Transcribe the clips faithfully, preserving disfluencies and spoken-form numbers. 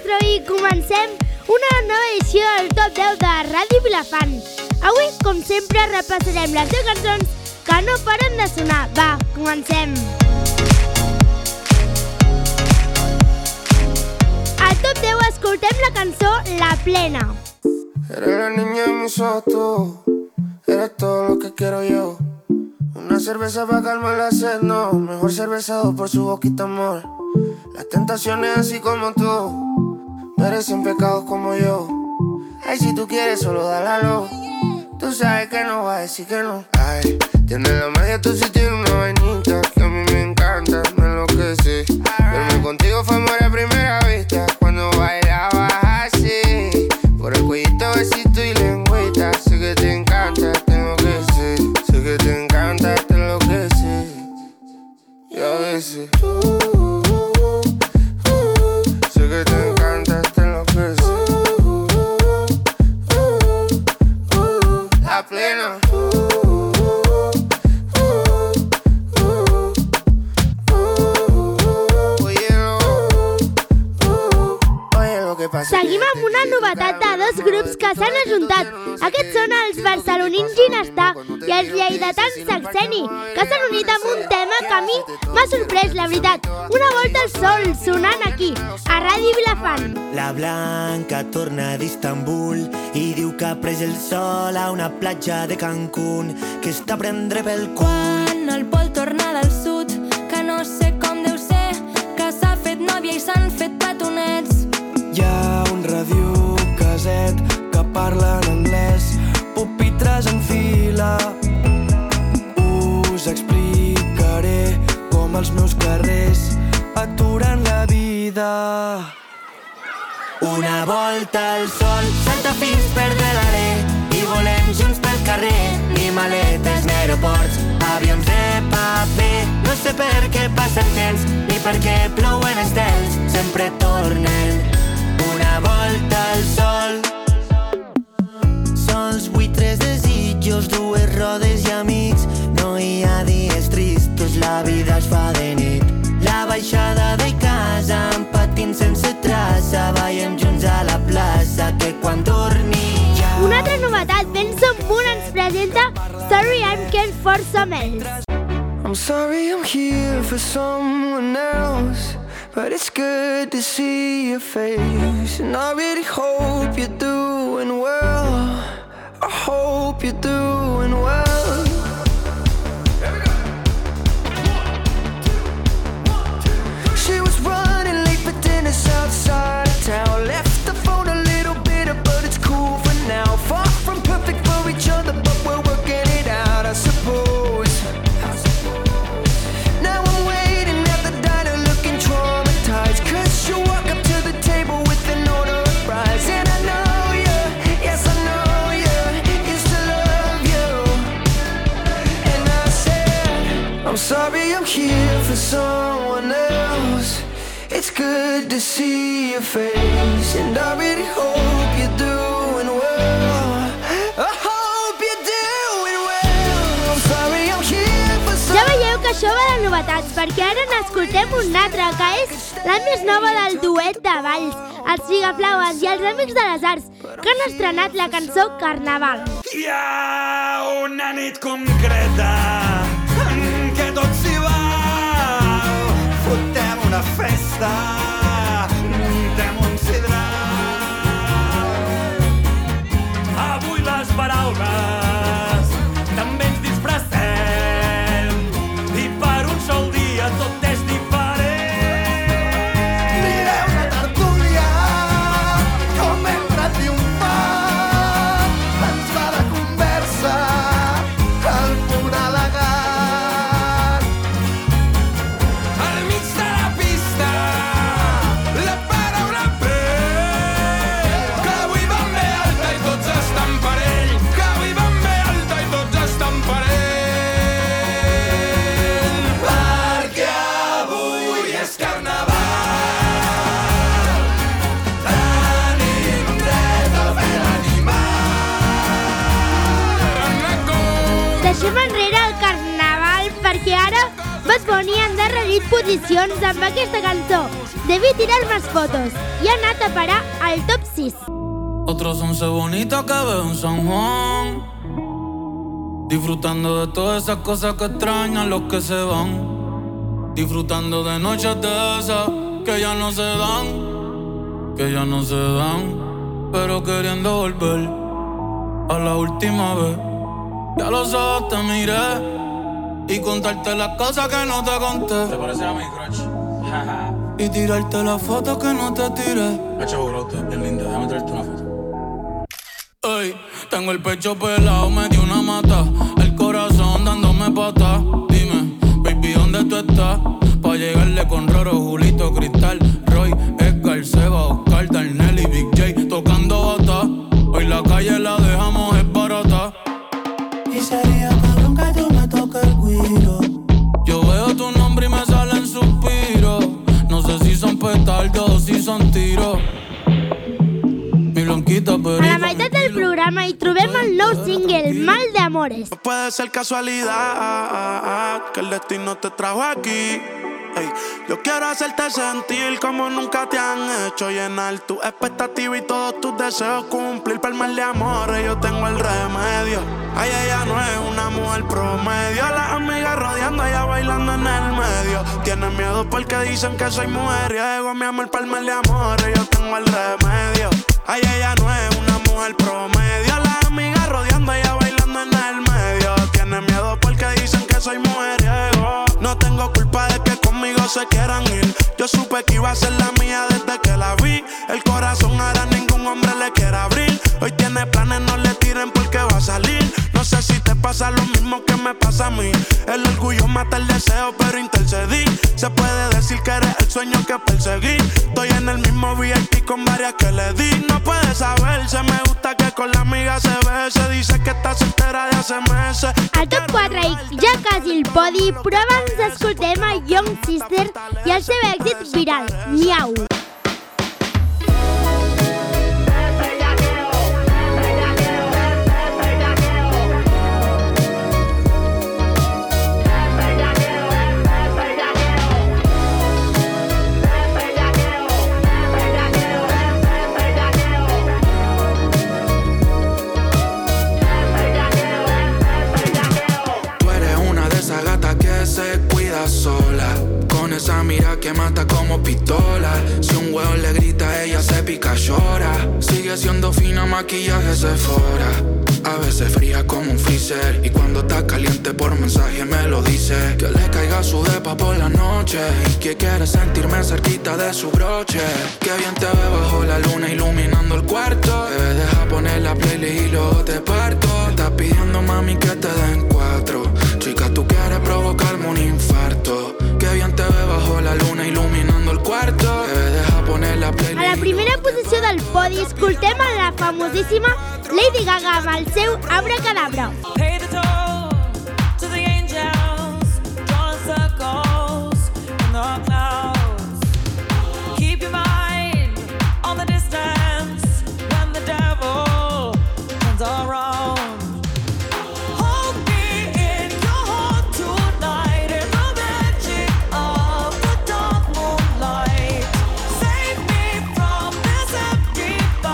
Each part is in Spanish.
Castro i comencem una nova edició del Top deu de Ràdio Vilafant. Avui, com sempre, repassarem les deu cançons que no paren de sonar. Va, comencem! Al Top deu escoltem la cançó La Plena. Eres la niña de mis ojos, tú eres todo lo que quiero yo. Una cerveza para calmar la sed, no. Mejor cervezado por su boquita, amor. Las tentaciones así como tú merecen pecados como yo. Ay, si tú quieres solo dálalo. Tú sabes que no va a decir que no. Ay, tienes la magia, tú sí tienes una vainita que a mí me encanta, me enloquece. Verme contigo fue amor a primera vista cuando bailabas así. Por el cuellito, besito y lengüita. Sé que te encanta, te enloquece. Sé que te encanta, te enloquece. Y a veces sé que te encanta, te enloquece. La Plena. Seguim amb una novetat de dos grups que s'han ajuntat. Aquests són els barcelonins Ginestar i els lleidatans Saxeni, que s'han unit amb un tema que a mi m'ha sorprès, la veritat. Una volta al sol, sonant aquí, a Ràdio Vilafant. La Blanca torna d'Istanbul i diu que ha pres el sol a una platja de Cancún, que està a prendre pel cul. Quan el Pol torna del sud, que no sé com deu ser, que s'ha fet nòvia i s'han fet petonets. Hi ha un radiocaset que parla en anglès, pupitres en fila. Us explicaré com els meus carrers aturen la vida. Una volta al sol, salta fins per de l'arer i volem junts pel carrer, ni maletes ni aeroports, avions de paper. No sé per què passa el temps ni per què plouen estels, sempre tornen. Una volta al sol. Sols vuit, tres desitjos, dues rodes i amics. No hi ha dies tristos, la vida es fa de nit. La baixada de casa, amb patins sense traça, veiem junts a la plaça, que quan torni ja... Una altra novetat, Benson Boone ens presenta Sorry I'm Here for Some Else. I'm sorry I'm here for someone else, but it's good to see your face. And I really hope you're doing well. I hope you're doing well. She was running late for dinner outside of town. Left the phone a little bitter, but it's cool for now. Far from perfect for each other, but we're working it out, I suppose. Now I'm waiting at the diner looking traumatized, cause you walk up to the table with an order of fries. And I know you, yes I know you, used to love you. And I said, I'm sorry I'm here for someone else. It's good to see your face, and I really hope you're doing well. I hope you're doing well. I'm sorry I'm here for someone else. Ja veieu que això va de novetats, perquè ara n'escoltem un altre, que és la més nova del duet de Valls, els Figaflaues i els Amics de les Arts, que han estrenat la cançó Carnaval. Hi ha una nit concreta en què tot s'hi val. Fotem una festa, muntem un sidral. Avui les paraules també ens disfressem i per un sol dia tot és diferent. Mireu la tertúlia com hem triomfat, ens va la conversa al punt elegant. Al mig de la pista la paraula preu, que avui van bé alta i tots estan parell, que avui van bé alta i tots estan parell, perquè avui és carnaval. Tenim dret a fer l'animal. Deixem enrere el Carnaval perquè ara Bad Bunny ha endarrerit posicions amb aquesta cançó. Debí tirar más fotos i ha anat a parar al top sis. Otros once bonitas que veo en San Juan, disfrutando de todas esas cosas que extrañan los que se van, disfrutando de noches de esas que ya no se dan, que ya no se dan, pero queriendo volver a la última vez. Ya los ojos te miré y contarte las cosas que no te conté. ¿Te parece a mi crush? Y tirarte las fotos que no te tiré. Pecho brote, bien linda, déjame traerte una foto. Ey, tengo el pecho pelado, me dio una mata, el corazón dándome patas. Dime, baby, ¿dónde tú estás? Pa' llegarle con Roro, Julito, Cristal, Roy, Edgar, Seba, Oscar, Darnell y Big J tocando bata. Hoy la calle la dejamos es barata. Y sería cabrón que tú me toques el guiro. Yo veo tu nombre y me salen suspiros. No sé si son petardos o si son tiros. Mi blanquita, pero a la meitat del programa hi trobem el nou single, Mal de Amores. No puede ser casualidad que el destino te trajo aquí. Ey, yo quiero hacerte sentir como nunca te han hecho, llenar tu expectativa y todos tus deseos cumplir. Para el mal de amores yo tengo el remedio. Ay, ella no es una mujer promedio. Las amigas rodeando, ella bailando en el medio. Tiene miedo porque dicen que soy mujeriego. Mi amor, para el mal de amores yo tengo el remedio. Ay, ella no es una mujer promedio. Las amigas rodeando, ella bailando en el medio. Tiene miedo porque dicen que soy mujeriego. No tengo culpa de que conmigo se quieran ir. Yo supe que iba a ser la mía desde que la vi. El corazón ahora ningún hombre le quiere abrir. Hoy tiene planes, no le tiren porque va a salir. No sé si te pasa lo mismo que me pasa a mí. El orgullo mata el deseo, pero intercedí. Se puede decir que eres el sueño que perseguí. Estoy en el mismo V I P con varias que le di. No puede saberse, me gusta que con la amiga se bese. Dice que está soltera de hace meses. Al top quatre i ja quasi el podi, però abans escoltem a Young Sister i el seu èxit viral, Miau. Sola, con esa mira que mata como pistola. Si un huevo le grita, ella se pica, llora. Sigue siendo fina, maquillaje Sephora. A veces fría como un freezer. Y cuando está caliente por mensaje me lo dice. Que le caiga su depa por la noche. Y que quiere sentirme cerquita de su broche. Que bien te ve bajo la luna iluminando el cuarto. Bebé, deja poner la playlist y luego te parto. Me estás pidiendo, mami, que te den cuatro. Chica, tú quieres provocarme un infarto. Que bien te ve bajo la luna iluminando el cuarto. Bebé, deja poner la playlist. A la primera posició del podi escoltem a la famosíssima Lady Gaga amb el seu Abracadabra. Pay the toll to the angels, drawing circles in the clouds. Keep your mind on the distance when the devil turns around. Hold me in your heart tonight in the magic of the dark moonlight. Save me from this empty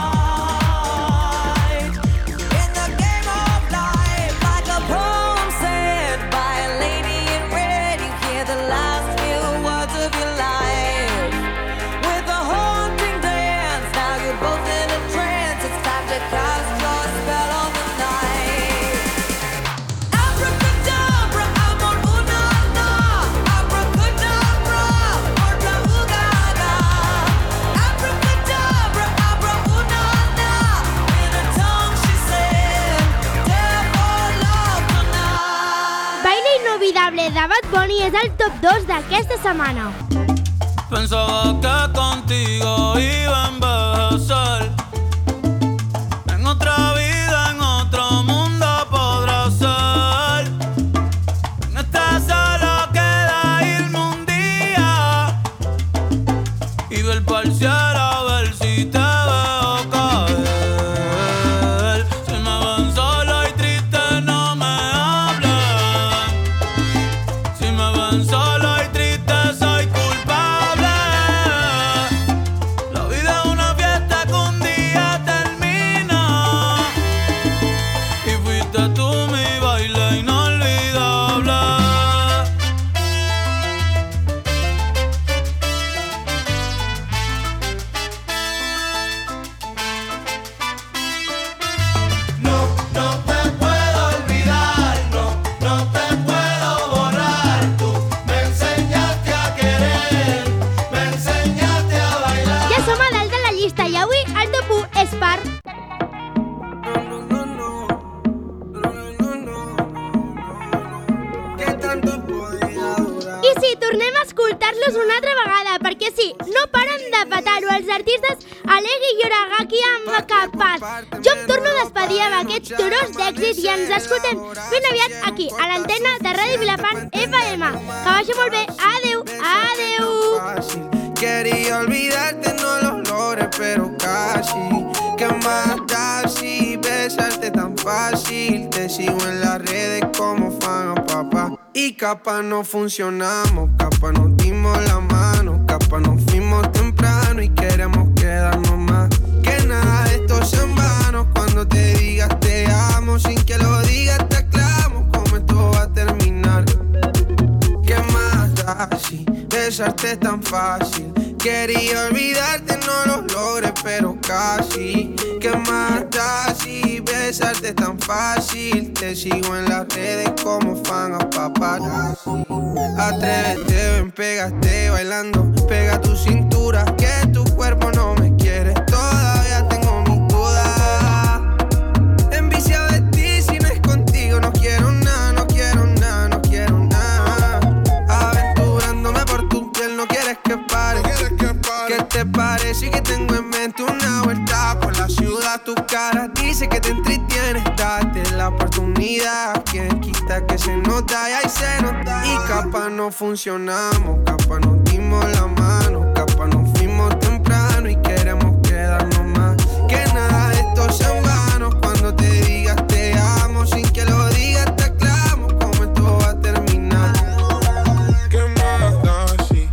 fight. In the game of life, like a poem said by a lady in red, you hear the last few words of your life. With a haunting dance, now you're both in a trance. It's time to cast your spell on the night. Abracadabra, amor, una, na. Abracadabra, otra, ugaga. Abracadabra, abra, una, na. In a tongue she said, devil love tonight. Baile Inolvidable de Bad Bunny és el top dos d'aquesta setmana. Pensaba que contigo iba a envejecer. En otra vida, en otro mundo podrá ser. En esta solo queda irme un día y ver pa'l cielo a ver si te veo caer. Si me ven solo y triste no me hablen. Si me ven solo dir-los una altra vegada, perquè sí, no paren de petar-ho els artistes Allegui i Yoragaki amb Capaz. Jo em torno a despedir amb aquests turons d'èxit i ens escoltem ben aviat aquí, a l'antena de Ràdio Vilafant F M. Que vagi molt bé. Adeu, adeu. Quería olvidarte, no lo logré, pero casi. ¿Qué más da si besarte tan fácil? Te sigo en las redes como fan a papá. Y capaz no funcionamos, capaz nos dimos la mano, capaz nos fuimos temprano y queremos quedarnos más. Que nada de esto sea en vano, cuando te digas te amo, sin que lo digas te aclamo, cómo esto va a terminar. ¿Qué más da si besarte es tan fácil? Quería olvidarte, no lo logré, pero casi. ¿Qué más da si besarte es tan fácil? Te sigo en las redes como fan a paparazzi. Atrévete, ven, pégate bailando. Pega tu cintura, que tu cuerpo no me quiere. Todavía tengo mis dudas. Enviciado de ti, si no es contigo no quiero nada, no quiero nada, no quiero nada. Aventurándome por tu piel, no quieres que pare. ¿Qué te parece que tengo en mente una vuelta por la ciudad? Tu cara dice que te entretienes, date la oportunidad. Quien quita que se nota y ahí se nota. Y capaz no funcionamos, capaz nos dimos la mano, capaz nos fuimos temprano y queremos quedarnos más. Que nada de esto sea en vano, cuando te digas te amo, sin que lo digas te aclamo, cómo esto va a terminar. ¿Qué más da si?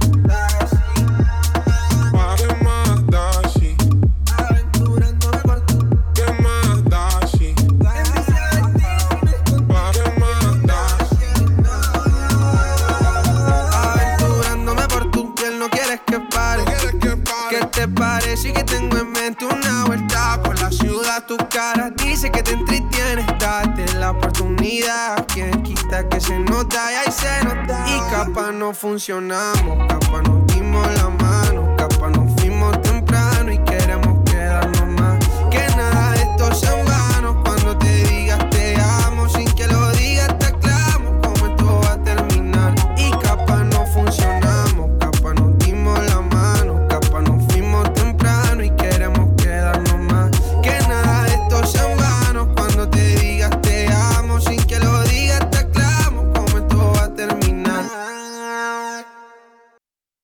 ¿Te parece que tengo en mente una vuelta por la ciudad? Tu cara dice que te entretienes, date la oportunidad. Quien quita que se nota y ahí se nota. Y capaz no funcionamos, capaz no